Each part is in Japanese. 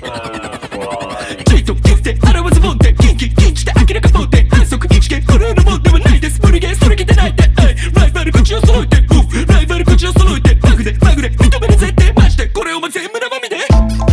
ちょいとキスで腹はズボンでキンキンして明らかそうで反則一見これのもんではないです無理ゲーそれきてないでライバル口を揃えてライバル口を揃えてバグで認める絶対マジでこれを全部生身で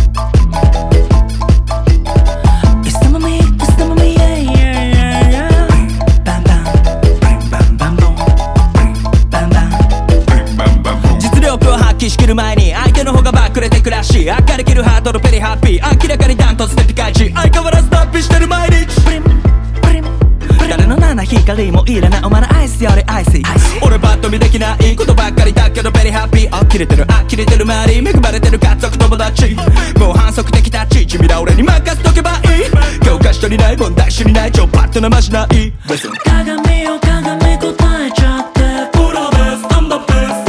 仕切る前に相手の方がバックレてくらし明るけるハートのペリハッピー明らかにダントツでピカイチ相変わらず脱皮してる毎日誰の七光もいらないお前のアイスよりアイス俺バッと見できないことばっかりだけどペリハッピー呆れてる周り恵まれてる家族友達もう反則的タッチ君ら俺に任せとけばいい教科書にない問題集にない超パッとなましない鏡を答えちゃってプロベスなんだベス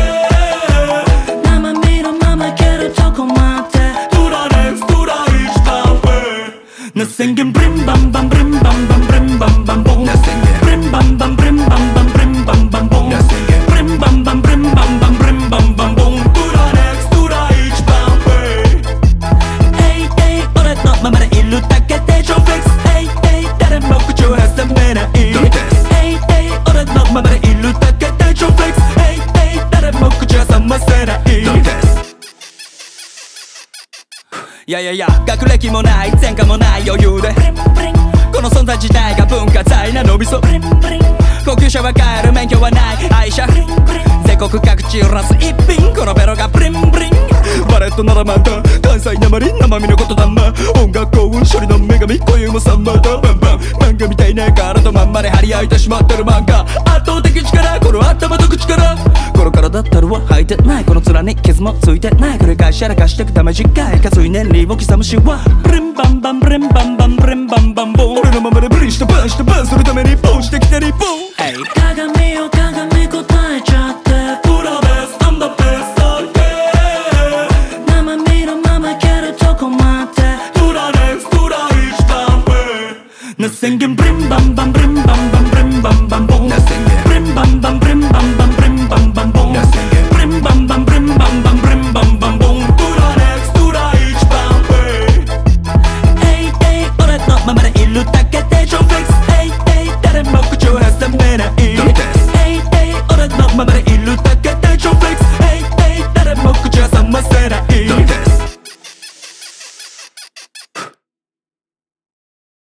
Nothing can brim bam bam brim bam bam brim bam bam boom. Brim bam bam brim bam bam brim bam bam boom. Brim bam bam brim bam bam brim bam bam boom. To the next, to the each bam bam. Hey hey, 俺のままでいるだけで超フレックス。Hey hey, 誰も口を挟めない。Hey hey, 俺のままでいるだけで超フレックス。Hey hey, 誰も口を挟ませない。いや学歴もない前科もない余裕でこの存在自体が文化財なのびそ高級車は買える免許はない愛車全国各地売らす一品このベロがブリンブリンバレットならまた関西なまり生身のことだな音楽幸運処理の女神固有もサンマだバンバン漫画みたいな体とまんまで張り合いてしまってる漫画圧倒的力この頭と口からこの体ったるは履いてないこの面に傷もついてない繰り返しやらかしてくため次回かつい年利を刻むしはブリンバンバンブリンバンバンブリンバンバンボン俺のままでブリンしてバンするためにボンしてきてリボン鏡を